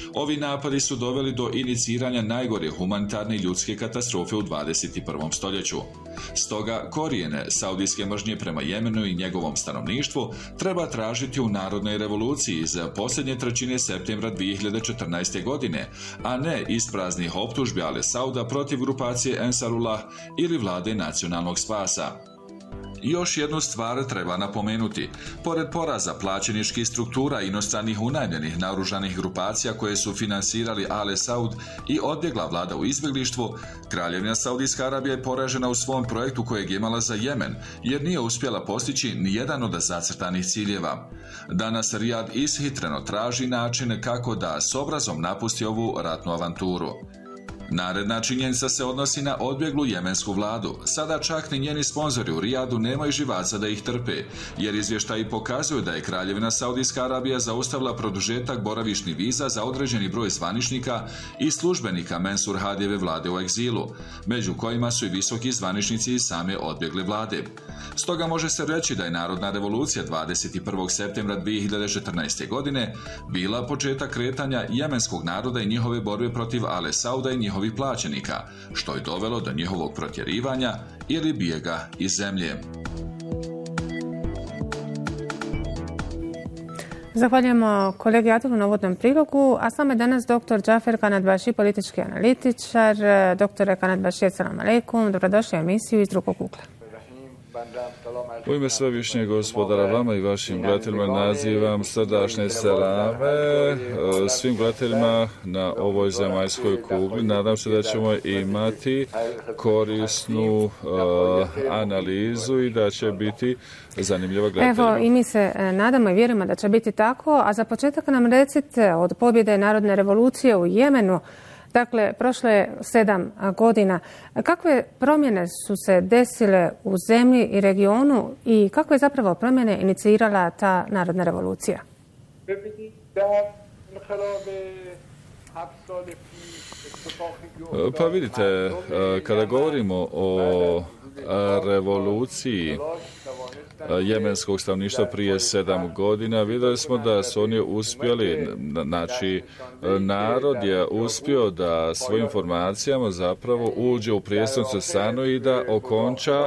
Ovi napadi su doveli do iniciranja najgore humanitarne i ljudske katastrofe u 21. stoljeću. Stoga, korijene saudijske mržnje prema Jemenu i njegovom stanovništvu treba tražiti u narodnoj revoluciji iz posljednje trećine septembra 2014. godine, a ne iz praznih optužbi Ale Sauda protiv grupacije Ensarullah ili vlade nacionalnog spasa. Još jednu stvar treba napomenuti. Pored poraza plaćeničkih struktura inostranih unajmljenih naoružanih grupacija koje su finansirali Ale Saud i odbjegla vlada u izbjeglištvu, Kraljevina Saudijska Arabija je poražena u svom projektu kojeg je imala za Jemen, jer nije uspjela postići nijedan od zacrtanih ciljeva. Danas Rijad ishitreno traži način kako da s obrazom napusti ovu ratnu avanturu. Naredna činjenica se odnosi na odbjeglu jemensku vladu. Sada čak ni njeni sponzori u Rijadu nemaju živaca da ih trpe, jer izvještaji pokazuju da je Kraljevina Saudijska Arabija zaustavila produžetak boravišnih viza za određeni broj zvaničnika i službenika Mensur Hadijeve vlade u egzilu, među kojima su i visoki zvaničnici iz same odbjegle vlade. Stoga može se reći da je Narodna revolucija 21. septembra 2014. godine bila početak kretanja jemenskog naroda i njihove borbe protiv Ale Sauda i njihovih plaćenika, što je dovelo do njihovog protjerivanja ili bijega iz zemlje. Zahvaljujemo kolegi Adilu na uvodnom prilogu, a s nama je danas dr. Džafer Kanadbaši, politički analitičar. Doktore Kanadbaši, assalamu alaikum, dobrodošli u emisiju iz drugog ugla. U ime svevišnjeg gospodara, vama i vašim gledateljima nazivam srdačne selame svim gledateljima na ovoj zemaljskoj kugli. Nadam se da ćemo imati korisnu analizu i da će biti zanimljiva gledateljima. Evo, i mi se nadamo i vjerujemo da će biti tako, a za početak nam recite od pobjede Narodne revolucije u Jemenu, dakle, prošlo je 7 godina. Kakve promjene su se desile u zemlji i regionu i kakve je zapravo promjene inicirala ta Narodna revolucija? Pa vidite, kada govorimo o revoluciji jemenskog stanovništva prije 7 godina, vidjeli smo da su oni uspjeli, znači narod je uspio da svojim informacijama zapravo uđe u prijestolnicu Sanu i da okonča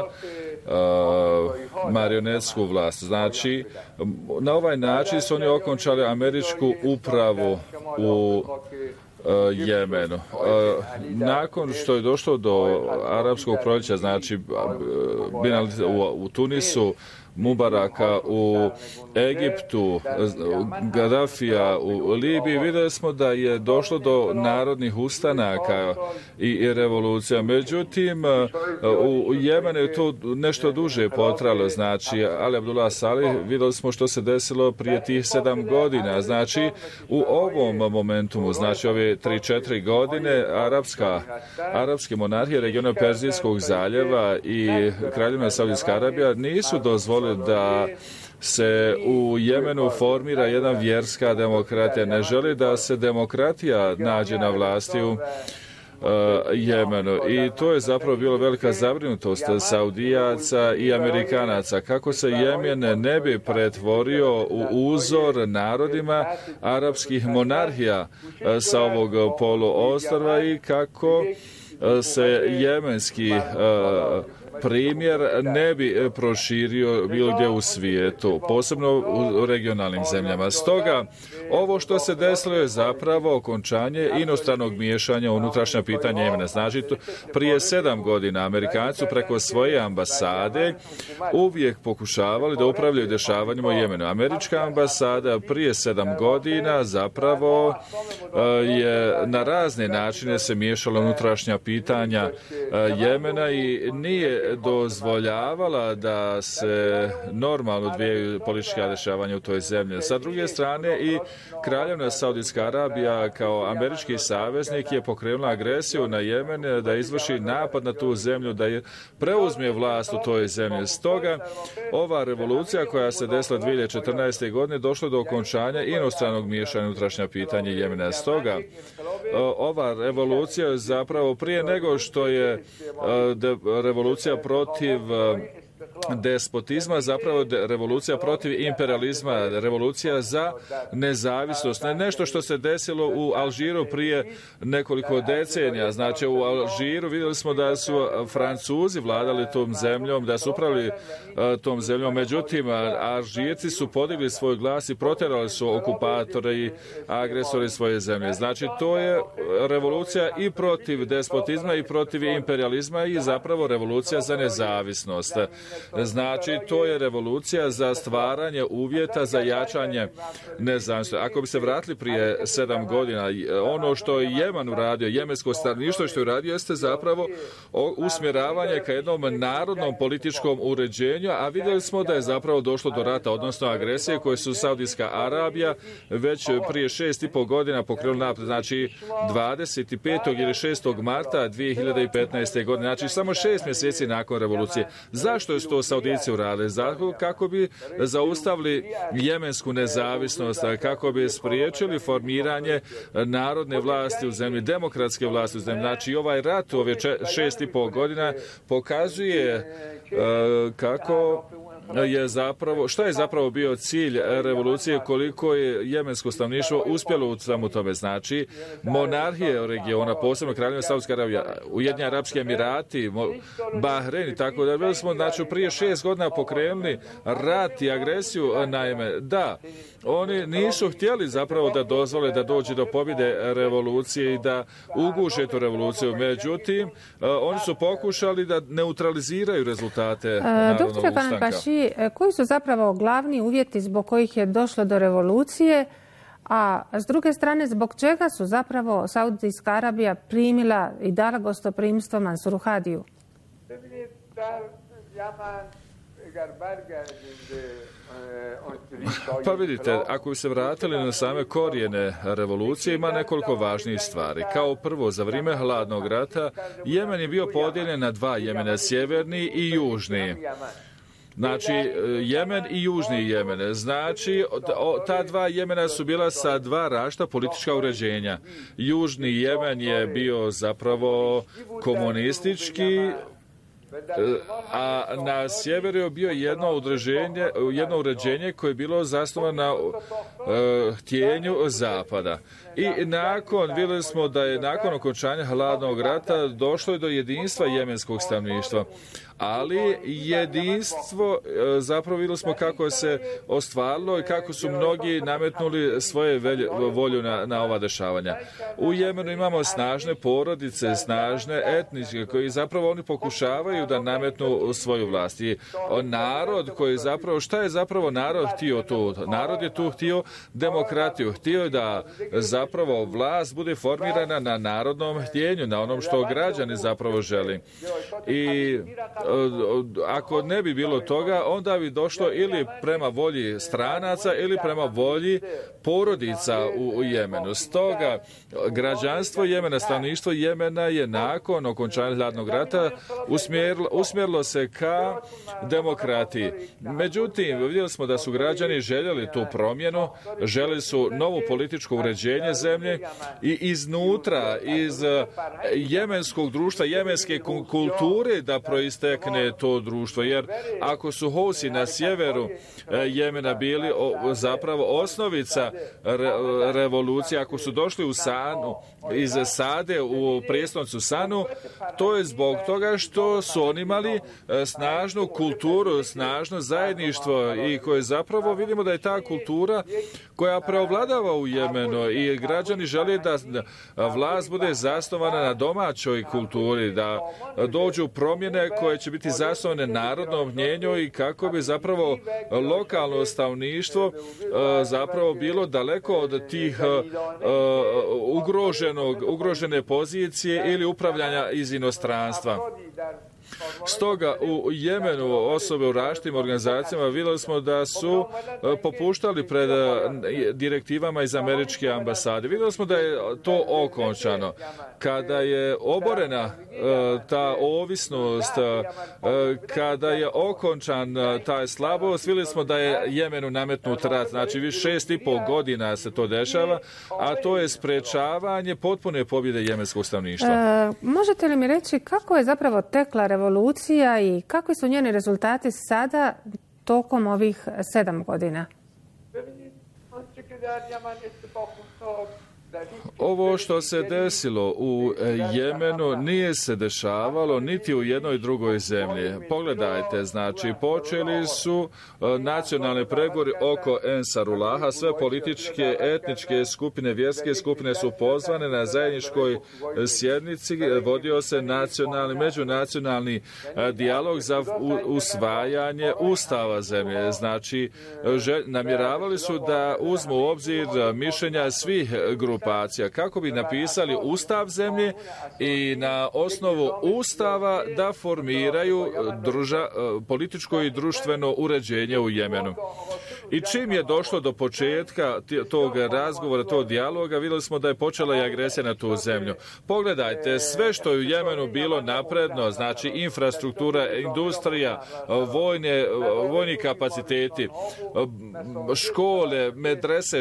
marionetsku vlast. Znači, na ovaj način su oni okončali američku upravu u Jemenu. Nakon što je došlo do arapskog proljeća, znači u Tunisu, Mubaraka u Egiptu, Gaddafija u Libiji, vidjeli smo da je došlo do narodnih ustanaka i revolucija. Međutim, u Jemenu je to nešto duže potrajalo. Znači, Ali Abdullah Salih, vidjeli smo što se desilo prije tih 7 godina. Znači, u ovom momentumu, znači ove 3-4 godine, arapske monarhije regiona Perzijskog zaljeva i Kraljevina Saudijska Arabija nisu dozvolili da se u Jemenu formira jedna vjerska demokratija. Ne želi da se demokratija nađe na vlasti u Jemenu. I to je zapravo bila velika zabrinutost Saudijaca i Amerikanaca. Kako se Jemen ne bi pretvorio u uzor narodima arapskih monarhija sa ovog poluostrva i kako se jemenski primjer ne bi proširio bilo gdje u svijetu, posebno u regionalnim zemljama. Stoga, ovo što se desilo je zapravo okončanje inostranog miješanja u unutrašnja pitanja Jemena. Znači, prije 7 godina Amerikanci preko svoje ambasade uvijek pokušavali da upravljaju dešavanjima u Jemenu. Američka ambasada prije 7 godina zapravo je na razne načine se miješala unutrašnja pitanja Jemena i nije dozvoljavala da se normalno odvijaju politička dešavanja u toj zemlji. Sa druge strane i Kraljevina Saudijska Arabija kao američki saveznik je pokrenula agresiju na Jemen da izvrši napad na tu zemlju, da je preuzme vlast u toj zemlji. Stoga ova revolucija koja se desila 2014. godine došla do okončanja inostranog miješanja unutrašnja pitanja Jemena. Stoga ova revolucija je zapravo prije nego što je revolucija protiv despotizma, zapravo revolucija protiv imperializma, revolucija za nezavisnost. Nešto što se desilo u Alžiru prije nekoliko decenija. Znači u Alžiru vidjeli smo da su Francuzi vladali tom zemljom, da su upravili tom zemljom. Međutim, Alžirci su podigli svoj glas i protjerali su okupatore i agresori svoje zemlje. Znači to je revolucija i protiv despotizma i protiv imperializma i zapravo revolucija za nezavisnost. Znači, to je revolucija za stvaranje uvjeta za jačanje nezavisnosti. Ako bi se vratili prije 7 godina, ono što je Jemen uradio, jemensko stanovništvo što je uradio, jeste zapravo usmjeravanje ka jednom narodnom političkom uređenju, a vidjeli smo da je zapravo došlo do rata, odnosno agresije koje su Saudijska Arabija već prije 6,5 godina pokrenuli napad. Znači, 25. ili 6. marta 2015. godine. Znači, samo 6 mjeseci nakon revolucije. Zašto je to Saudijci uradili? Zato kako bi zaustavili jemensku nezavisnost, kako bi spriječili formiranje narodne vlasti u zemlji, demokratske vlasti u zemlji. Znači, ovaj rat u ove 6,5 godina pokazuje kako je zapravo, šta je zapravo bio cilj revolucije, koliko je jemensko stanovništvo uspjelo u svemu tome. Znači, monarhije regiona, posebno Kraljevina Saudijska Arabija, Ujedinjeni Arapski Emirati, Bahrein i tako da. Bili smo, znači, prije 6 godina pokrenuli rat i agresiju na Jemen. Da, oni nisu htjeli zapravo da dozvole da dođe do pobjede revolucije i da uguše tu revoluciju. Međutim, oni su pokušali da neutraliziraju rezultate narodnog ustanka. Koji su zapravo glavni uvjeti zbog kojih je došlo do revolucije, a s druge strane zbog čega su zapravo Saudijska Arabija primila i dala gostoprimstvo Mansuru Hadiju? Pa vidite, ako bi se vratili na same korijene revolucije, ima nekoliko važnijih stvari. Kao prvo, za vrijeme hladnog rata Jemen je bio podijeljen na 2 Jemena, sjeverni i južni. Znači, Jemen i južni Jemen. Znači, ta 2 Jemena su bila sa 2 različita politička uređenja. Južni Jemen je bio zapravo komunistički, a na sjeveru je bio jedno uređenje koje je bilo zasnovano na htjenju Zapada. I vidjeli smo da je nakon okončanja hladnog rata došlo je do jedinstva jemenskog stanovništva. Ali jedinstvo, zapravo vidjeli smo kako se ostvarilo i kako su mnogi nametnuli svoje volju na ova dešavanja. U Jemenu imamo snažne porodice, snažne etničke, koji zapravo oni pokušavaju da nametnu svoju vlast. I narod koji zapravo, šta je zapravo narod htio tu? Narod je tu htio demokratiju, htio da zapravo vlast bude formirana na narodnom htjenju, na onom što građani zapravo želi. I ako ne bi bilo toga, onda bi došlo ili prema volji stranaca ili prema volji porodica u Jemenu. Stoga, građanstvo Jemena, stanovništvo Jemena je nakon okončanja hladnog rata usmjerilo se ka demokratiji. Međutim, vidjeli smo da su građani željeli tu promjenu, željeli su novo političko uređenje zemlje i iznutra, iz jemenskog društva, jemenske kulture da proistekne to društvo. Jer ako su Housi na sjeveru Jemena bili zapravo osnovica revolucije, ako su došli u Sanu, iz Sade u prijestolnicu Sanu, to je zbog toga što su oni imali snažnu kulturu, snažno zajedništvo i koje zapravo vidimo da je ta kultura koja preovladava u Jemenu i građani žele da vlast bude zasnovana na domaćoj kulturi, da dođu promjene koje će biti zasnovane narodnom mnjenju i kako bi zapravo lokalno stanovništvo zapravo bilo daleko od tih ugrožene pozicije ili upravljanja iz inostranstva. Stoga u Jemenu osobe u različitim organizacijama vidjeli smo da su popuštali pred direktivama iz američke ambasade. Vidjeli smo da je to okončano. Kada je oborena ta ovisnost, kada je okončan taj slabost, vidjeli smo da je Jemenu nametnut rat. Znači, 6,5 godina se to dešava, a to je sprečavanje potpune pobjede jemenskog stanovništva. Možete li mi reći kako je zapravo tekla revolucija revolucija i kakvi su njeni rezultati sada tokom ovih 7 godina? Ovo što se desilo u Jemenu nije se dešavalo niti u jednoj drugoj zemlji. Pogledajte, znači počeli su nacionalne pregovori oko Ensarullaha, sve političke, etničke skupine, vjerske skupine su pozvane na zajedničkoj sjednici, vodio se međunacionalni dijalog za usvajanje ustava zemlje. Znači, namjeravali su da uzmu u obzir mišljenja svih grupacija kako bi napisali ustav zemlje i na osnovu ustava da formiraju političko i društveno uređenje u Jemenu. I čim je došlo do početka tog razgovora, tog dijaloga, vidjeli smo da je počela i agresija na tu zemlju. Pogledajte, sve što je u Jemenu bilo napredno, znači infrastruktura, industrija, vojni kapaciteti, škole, medrese,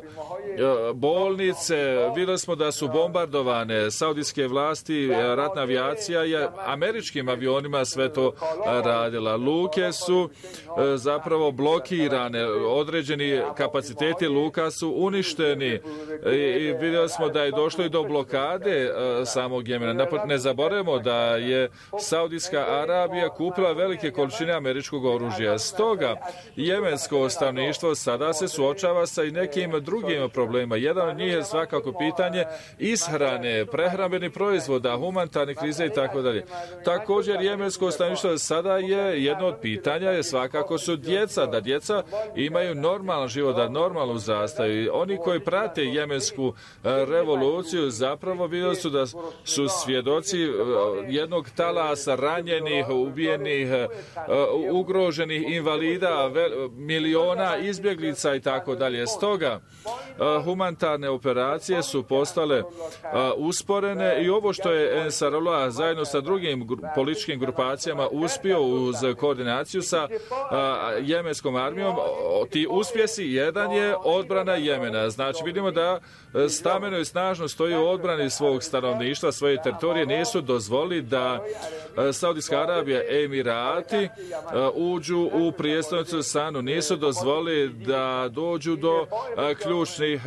bolnice, vidjeli smo da su bombardovane saudijske vlasti, ratna avijacija je američkim avionima sve to radila. Luke su zapravo blokirane, određeni kapaciteti luka su uništeni i vidjeli smo da je došlo i do blokade samog Jemena. Ne zaboravimo da je Saudijska Arabija kupila velike količine američkog oružja. Stoga jemensko stanovništvo sada se suočava sa i nekim drugim problemima. Jedan od njih je svakako pitanje ishrane, prehrambenih proizvoda, humanitarne krize i tako dalje. Također jemensko stanovništvo sada je jedno od pitanja je svakako su djeca, da djeca imaju normalan život, da normalno uzrastaju. Oni koji prate jemensku revoluciju zapravo vidjeli su da su svjedoci jednog talasa ranjenih, ubijenih, ugroženih invalida, miliona izbjeglica i tako dalje. Stoga humanitarne operacije su postale usporene i ovo što je Ensarullah zajedno sa drugim političkim grupacijama uspio uz koordinaciju sa jemenskom armijom, ti uspjesi, jedan je odbrana Jemena. Znači vidimo da stameno i snažno stoji u odbrani svog stanovništva, svoje teritorije, nisu dozvoli da Saudijska Arabija, Emirati uđu u prijestolnicu Sanu, nisu dozvoli da dođu do ključnih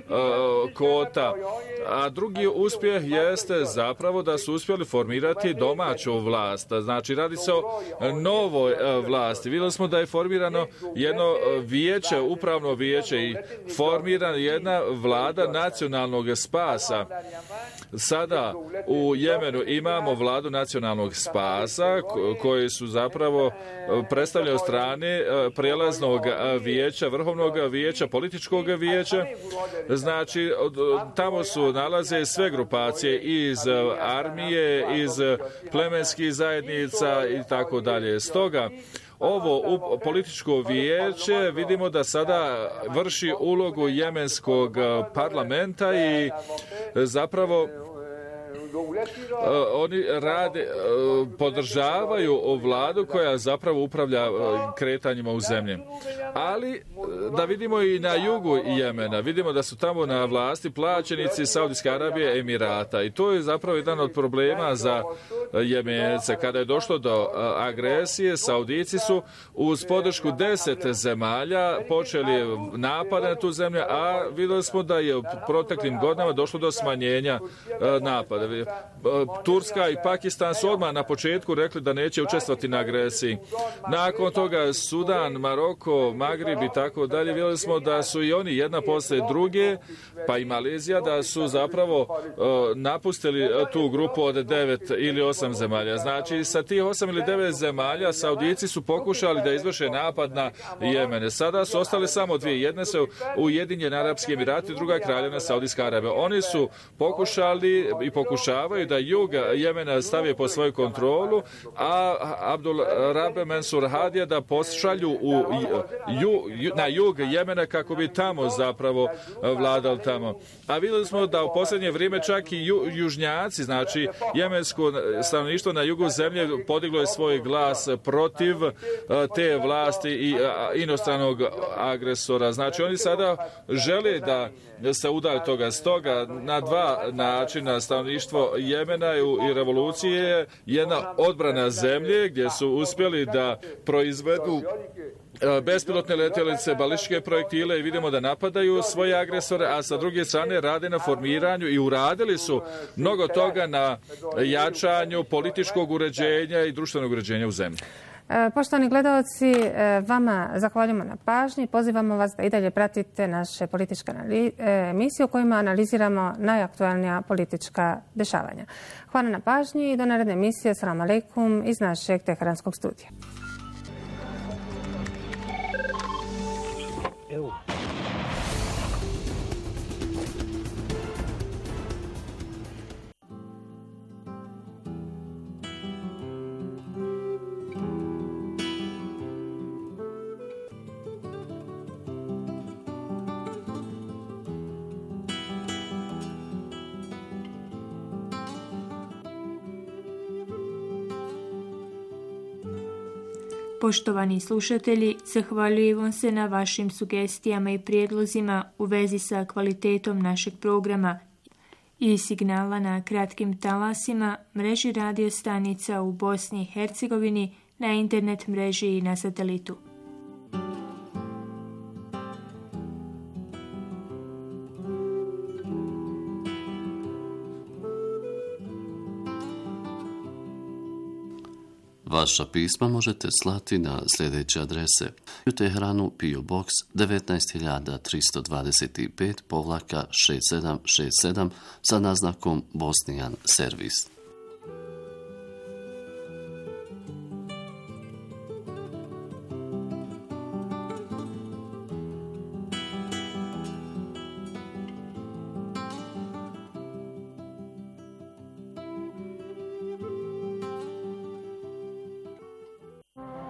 kota. A drugi uspjeh jeste zapravo da su uspjeli formirati domaću vlast. Znači radi se o novoj vlasti. Vidjeli smo da je formirano jedno vijeće, upravno vijeće i formirana jedna vlada nacionalnog spasa. Sada u Jemenu imamo vladu nacionalnog spasa koji su zapravo predstavljaju strane prijelaznog vijeća, vrhovnog vijeća, političkog vijeća. Znači tamo su nalaze sve grupacije iz armije, iz plemenskih zajednica i tako dalje. Stoga ovo političko vijeće vidimo da sada vrši ulogu jemenskog parlamenta i zapravo oni podržavaju vladu koja zapravo upravlja kretanjima u zemlji. Ali da vidimo i na jugu Jemena, vidimo da su tamo na vlasti plaćenici Saudijske Arabije, Emirata i to je zapravo jedan od problema za Jemence. Kada je došlo do agresije, Saudici su uz podršku 10 zemalja počeli napad na tu zemlju, a vidjeli smo da je u proteklim godinama došlo do smanjenja napada. Turska i Pakistan su odmah na početku rekli da neće učestvovati na agresiji. Nakon toga Sudan, Maroko, Magrib i tako dalje, vidjeli smo da su i oni jedna poslije druge, pa i Malezija, da su zapravo napustili tu grupu od 9 ili 8 zemalja. Znači, sa tih 8 ili 9 zemalja Saudici su pokušali da izvrše napad na Jemene. Sada su ostale samo dvije. Jedna su Ujedinjeni Arapski Emirati, druga Kraljevina Saudijska Arabija. Oni su pokušali i pokušavaju da jug Jemena stavi pod svoju kontrolu, a Abdul Rabe Mansur Hadija da pošalju na jug Jemena kako bi tamo zapravo vladali tamo. A vidjeli smo da u posljednje vrijeme čak i južnjaci, znači jemensko stanovništvo na jugu zemlje podiglo je svoj glas protiv te vlasti i inostranog agresora. Znači oni sada žele da se udaju toga. Stoga na dva načina stanovništvo iskustvo Jemena i revolucije je jedna odbrana zemlje gdje su uspjeli da proizvedu bespilotne letjelice, balističke projektile i vidimo da napadaju svoje agresore, a sa druge strane rade na formiranju i uradili su mnogo toga na jačanju političkog uređenja i društvenog uređenja u zemlji. Poštovani gledalci, vama zahvaljujemo na pažnji. Pozivamo vas da i dalje pratite naše političke emisije u kojima analiziramo najaktualnija politička dešavanja. Hvala na pažnji i do naredne emisije. Assalamu alaikum iz našeg Teheranskog studija. Poštovani slušatelji, zahvaljujemo se na vašim sugestijama i prijedlozima u vezi sa kvalitetom našeg programa i signala na kratkim talasima, mreži radio stanica u Bosni i Hercegovini, na internet mreži i na satelitu. Vaša pisma možete slati na sljedeće adrese: u Teheranu PO Box 19325-6767 sa naznakom Bosnijan servis.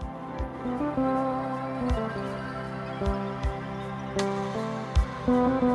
Thank you.